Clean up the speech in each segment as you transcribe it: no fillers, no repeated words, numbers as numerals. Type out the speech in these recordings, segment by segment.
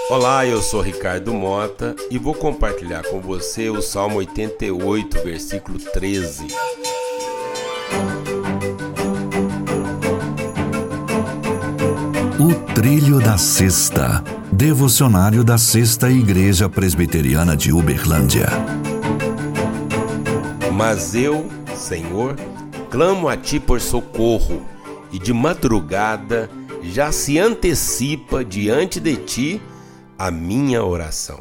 Olá, eu sou Ricardo Mota e vou compartilhar com você o Salmo 88, versículo 13. O Trilho da Sexta, devocionário da Sexta Igreja Presbiteriana de Uberlândia. Mas eu, Senhor, clamo a Ti por socorro, e de madrugada já se antecipa diante de Ti a minha oração.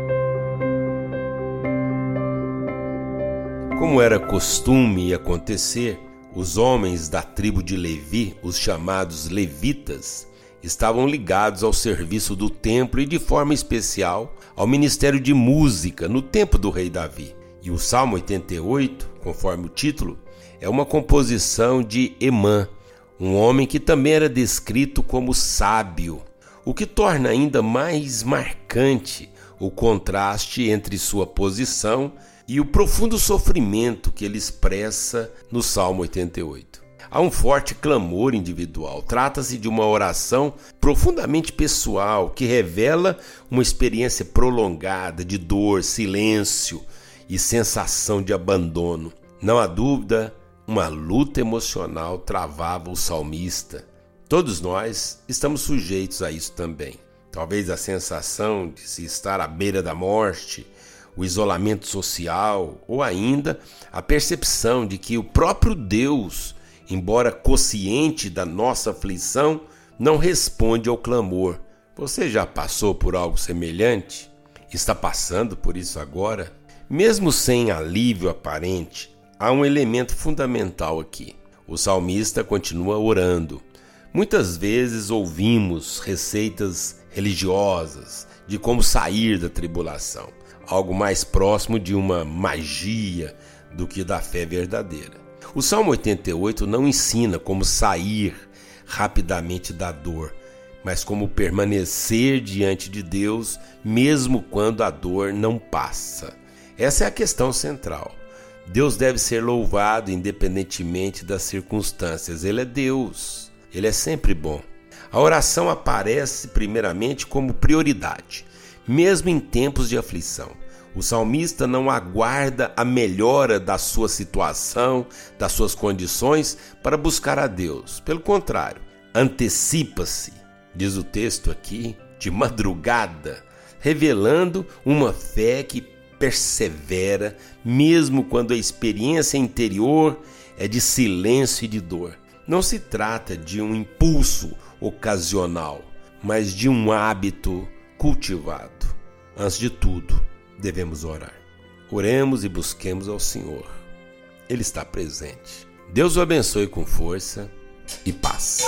Como era costume acontecer, os homens da tribo de Levi, os chamados levitas, estavam ligados ao serviço do templo e de forma especial ao ministério de música no tempo do rei Davi. E o Salmo 88, conforme o título, é uma composição de Emã, um homem que também era descrito como sábio, o que torna ainda mais marcante o contraste entre sua posição e o profundo sofrimento que ele expressa no Salmo 88. Há um forte clamor individual. Trata-se de uma oração profundamente pessoal que revela uma experiência prolongada de dor, silêncio e sensação de abandono. Não há dúvida, uma luta emocional travava o salmista. Todos nós estamos sujeitos a isso também. Talvez a sensação de se estar à beira da morte, o isolamento social ou ainda a percepção de que o próprio Deus, embora consciente da nossa aflição, não responde ao clamor. Você já passou por algo semelhante? Está passando por isso agora? Mesmo sem alívio aparente, há um elemento fundamental aqui. O salmista continua orando. Muitas vezes ouvimos receitas religiosas de como sair da tribulação, algo mais próximo de uma magia do que da fé verdadeira. O Salmo 88 não ensina como sair rapidamente da dor, mas como permanecer diante de Deus mesmo quando a dor não passa. Essa é a questão central. Deus deve ser louvado independentemente das circunstâncias. Ele é Deus. Ele é sempre bom. A oração aparece primeiramente como prioridade, mesmo em tempos de aflição. O salmista não aguarda a melhora da sua situação, das suas condições, para buscar a Deus. Pelo contrário, antecipa-se, diz o texto aqui, de madrugada, revelando uma fé que persevera, mesmo quando a experiência interior é de silêncio e de dor. Não se trata de um impulso ocasional, mas de um hábito cultivado. Antes de tudo, devemos orar. Oremos e busquemos ao Senhor. Ele está presente. Deus o abençoe com força e paz.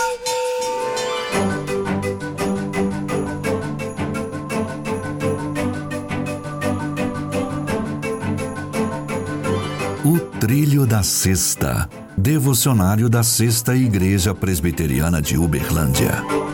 O Trilho da Sexta, devocionário da Sexta Igreja Presbiteriana de Uberlândia.